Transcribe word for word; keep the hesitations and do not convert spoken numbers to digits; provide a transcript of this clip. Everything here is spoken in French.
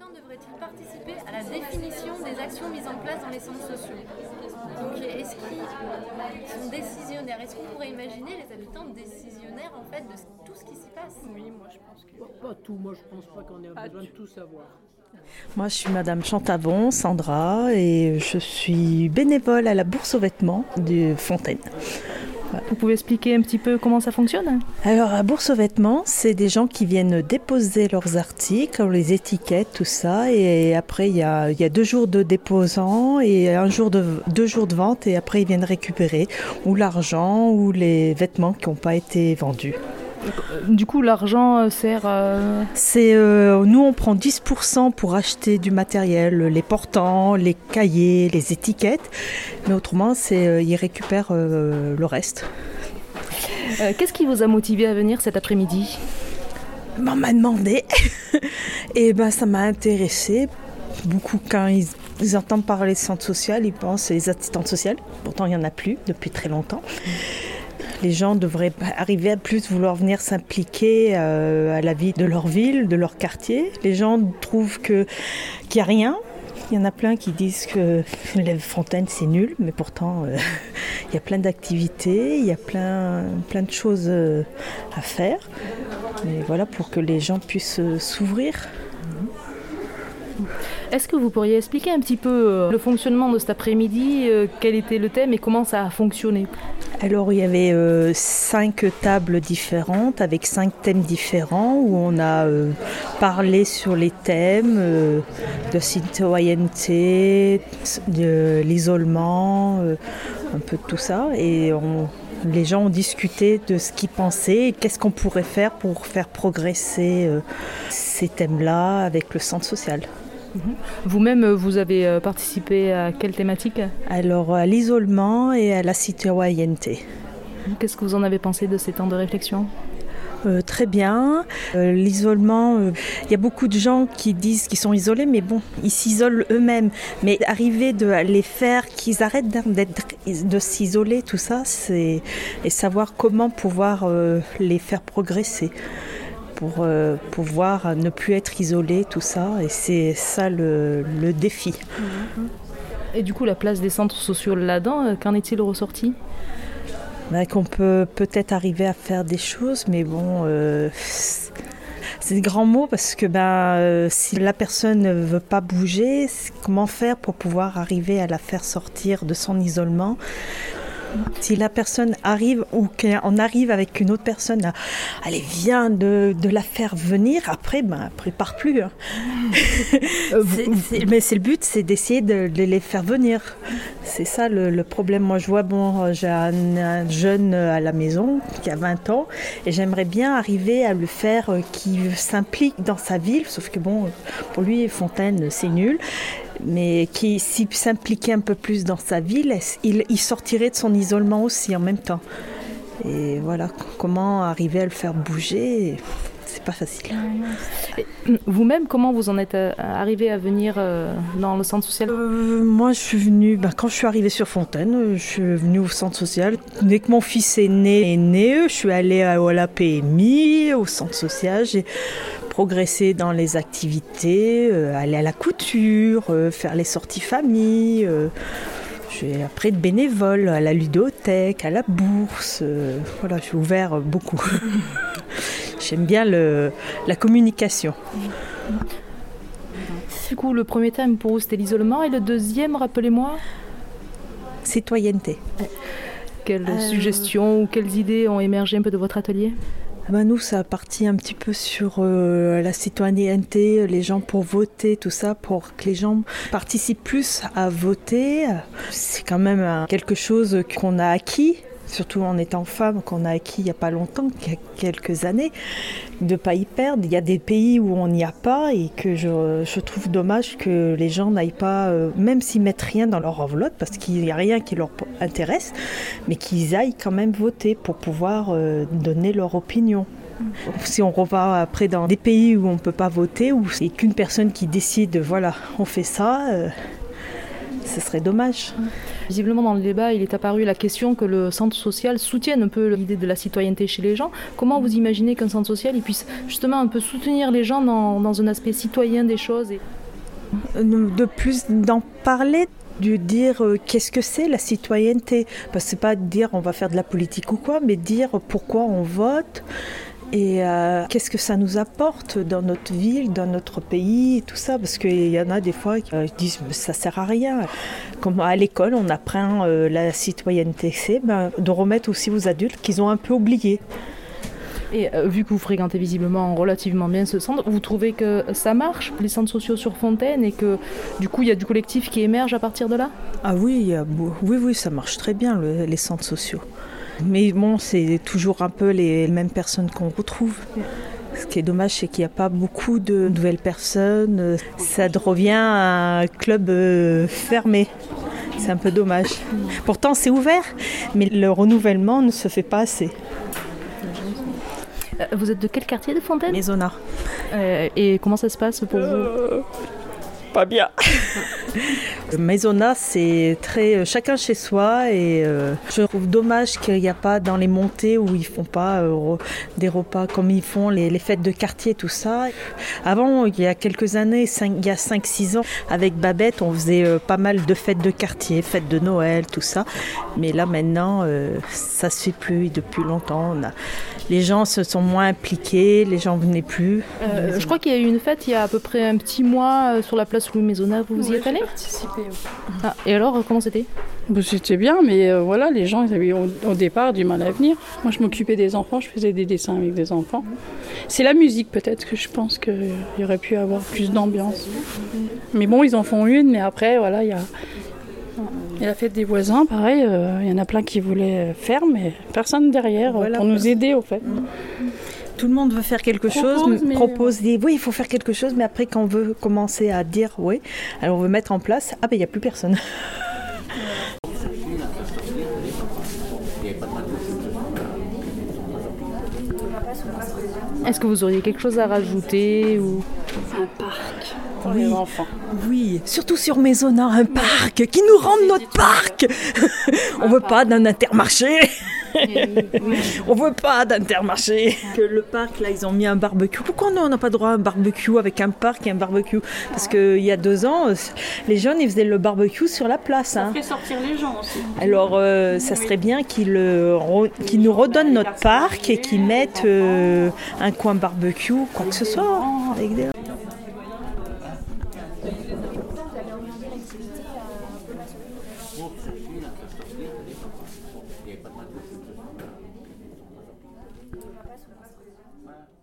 habitants devraient-ils participer à la définition des actions mises en place dans les centres sociaux? Donc, est-ce qu'ils sont décisionnaires? Est-ce qu'on pourrait imaginer les habitants décisionnaires en fait de tout ce qui s'y passe? Oui, moi je pense que... Pas, pas tout, moi je pense pas qu'on ait Pas besoin tout. de tout savoir. Moi, je suis Madame Chantavon, Sandra, et je suis bénévole à la Bourse aux vêtements de Fontaine. Vous pouvez expliquer un petit peu comment ça fonctionne? Alors, la Bourse aux vêtements, c'est des gens qui viennent déposer leurs articles, les étiquettes, tout ça, et après, il y a, il y a deux jours de déposants et un jour de, deux jours de vente, et après, ils viennent récupérer ou l'argent ou les vêtements qui n'ont pas été vendus. Du coup, l'argent sert... Euh... C'est, euh, nous, on prend dix pour cent pour acheter du matériel, les portants, les cahiers, les étiquettes. Mais autrement, c'est, euh, ils récupèrent euh, le reste. Euh, qu'est-ce qui vous a motivé à venir cet après-midi? Ben, on m'a demandé. Et ben, ça m'a intéressée. Beaucoup, quand ils, ils entendent parler de centre social, ils pensent les assistantes sociales. Pourtant, il n'y en a plus depuis très longtemps. Les gens devraient arriver à plus vouloir venir s'impliquer euh, à la vie de leur ville, de leur quartier. Les gens trouvent que, qu'il n'y a rien. Il y en a plein qui disent que les fontaines c'est nul, mais pourtant euh, il y a plein d'activités, il y a plein, plein de choses euh, à faire. Et voilà, pour que les gens puissent euh, s'ouvrir. Est-ce que vous pourriez expliquer un petit peu le fonctionnement de cet après-midi, euh, quel était le thème et comment ça a fonctionné? Alors il y avait euh, cinq tables différentes avec cinq thèmes différents où on a euh, parlé sur les thèmes euh, de citoyenneté, de l'isolement, euh, un peu de tout ça, et on, les gens ont discuté de ce qu'ils pensaient et qu'est-ce qu'on pourrait faire pour faire progresser euh, ces thèmes-là avec le centre social. Vous-même, vous avez participé à quelle thématique? Alors, à l'isolement et à la citoyenneté. Qu'est-ce que vous en avez pensé de ces temps de réflexion? Euh, très bien. Euh, l'isolement, il euh, y a beaucoup de gens qui disent qu'ils sont isolés, mais bon, ils s'isolent eux-mêmes. Mais arriver de les faire, qu'ils arrêtent d'être, de s'isoler, tout ça, c'est et savoir comment pouvoir euh, les faire progresser. Pour euh, pouvoir ne plus être isolé, tout ça, et c'est ça le, le défi. Et du coup, la place des centres sociaux là-dedans, qu'en est-il ressorti? Ben, qu'on peut peut-être arriver à faire des choses, mais bon, euh, c'est des grands mots parce que ben, euh, si la personne ne veut pas bouger, comment faire pour pouvoir arriver à la faire sortir de son isolement? Si la personne arrive ou qu'on arrive avec une autre personne, à, allez, viens de, de la faire venir, après, ben, après part plus. Hein. c'est, c'est, mais c'est le but, c'est d'essayer de, de les faire venir. C'est ça le, le problème. Moi, je vois, bon, j'ai un, un jeune à la maison qui a vingt ans et j'aimerais bien arriver à le faire euh, qu'il s'implique dans sa ville, sauf que bon, pour lui, Fontaine, c'est nul. Mais qui, s'il s'impliquait un peu plus dans sa ville, il, il sortirait de son isolement aussi en même temps. Et voilà, comment arriver à le faire bouger, c'est pas facile. Vous-même, comment vous en êtes arrivé à venir dans le centre social? euh, Moi, je suis venue, ben, quand je suis arrivée sur Fontaine, je suis venue au centre social. Dès que mon fils est né, est né je suis allée à, à la P M I, au centre social. J'ai progresser dans les activités, euh, aller à la couture, euh, faire les sorties famille. Euh, j'ai après de bénévoles à la ludothèque, à la bourse. Euh, voilà, je suis ouvert beaucoup. J'aime bien le, la communication. Du coup, le premier thème pour vous, c'était l'isolement. Et le deuxième, rappelez-moi? Citoyenneté. Quelles euh... suggestions ou quelles idées ont émergé un peu de votre atelier? Ben nous, ça a parti un petit peu sur euh, la citoyenneté, les gens pour voter, tout ça, pour que les gens participent plus à voter. C'est quand même euh, quelque chose qu'on a acquis, surtout en étant femme, qu'on a acquis il n'y a pas longtemps, il y a quelques années, de ne pas y perdre. Il y a des pays où on n'y a pas et que je, je trouve dommage que les gens n'aillent pas, euh, même s'ils mettent rien dans leur enveloppe, parce qu'il n'y a rien qui leur intéresse, mais qu'ils aillent quand même voter pour pouvoir euh, donner leur opinion. Si on revient après dans des pays où on ne peut pas voter, où c'est qu'une personne qui décide, voilà, on fait ça, euh, ce serait dommage. Visiblement, dans le débat, il est apparu la question que le centre social soutienne un peu l'idée de la citoyenneté chez les gens. Comment vous imaginez qu'un centre social il puisse justement un peu soutenir les gens dans, dans un aspect citoyen des choses et... De plus, d'en parler, de dire euh, qu'est-ce que c'est la citoyenneté. Parce que c'est pas de dire on va faire de la politique ou quoi, mais dire pourquoi on vote et euh, qu'est-ce que ça nous apporte dans notre ville, dans notre pays, et tout ça. Parce qu'il y en a des fois qui euh, disent mais ça sert à rien. Comme à l'école, on apprend euh, la citoyenneté, c'est ben, de remettre aussi aux adultes qu'ils ont un peu oublié. Et euh, vu que vous fréquentez visiblement relativement bien ce centre, vous trouvez que ça marche, les centres sociaux sur Fontaine, et que du coup il y a du collectif qui émerge à partir de là ? Ah oui, il y a, oui, oui, ça marche très bien le, les centres sociaux. Mais bon, c'est toujours un peu les mêmes personnes qu'on retrouve. Ce qui est dommage, c'est qu'il n'y a pas beaucoup de nouvelles personnes. Ça revient à un club euh, fermé. C'est un peu dommage. Pourtant, c'est ouvert, mais le renouvellement ne se fait pas assez. Vous êtes de quel quartier de Fontaine ? Maisonnat. Euh, et comment ça se passe pour euh, vous ? Pas bien. Maisonnat, c'est très chacun chez soi et euh, je trouve dommage qu'il n'y a pas dans les montées où ils font pas euh, des repas comme ils font les, les fêtes de quartier, tout ça. Avant, il y a quelques années, cinq, il y a cinq six ans, avec Babette, on faisait euh, pas mal de fêtes de quartier, fêtes de Noël, tout ça. Mais là maintenant, euh, ça se fait plus depuis longtemps. On a, les gens se sont moins impliqués, les gens venaient plus. Euh, je crois qu'il y a eu une fête il y a à peu près un petit mois euh, sur la place Louis Maisonnat. Vous vous y oui, êtes allé ? J'ai participé. Oui. Ah, et alors, comment c'était ? Bon, c'était bien, mais euh, voilà, les gens ils avaient au, au départ du mal à venir. Moi, je m'occupais des enfants, je faisais des dessins avec des enfants. C'est la musique peut-être que je pense qu'il y aurait pu avoir plus d'ambiance. Mais bon, ils en font une, mais après, voilà, il y a, il y a la fête des voisins, pareil, euh, il y en a plein qui voulaient faire, mais personne derrière Voilà, pour nous aider, au fait. Tout le monde veut faire quelque Propose, chose, mais... propose, dit oui, il faut faire quelque chose, mais après, quand on veut commencer à dire oui, alors on veut mettre en place, ah ben il n'y a plus personne. Est-ce que vous auriez quelque chose à rajouter ou... Un parc pour oui. les enfants. Oui, surtout sur Maisonnat, un parc qui nous rende notre parc. On veut pas d'un Intermarché. On veut pas d'Intermarché. Que le parc, là, ils ont mis un barbecue. Pourquoi nous, on n'a pas droit à un barbecue avec un parc et un barbecue ? Parce qu'il y a deux ans, les jeunes, ils faisaient le barbecue sur la place. Hein. Ça fait sortir les gens aussi. Alors, euh, ça serait bien qu'ils, euh, re- qu'ils nous redonnent notre parc et qu'ils mettent euh, un coin barbecue, quoi que ce soit. Avec des... Voilà.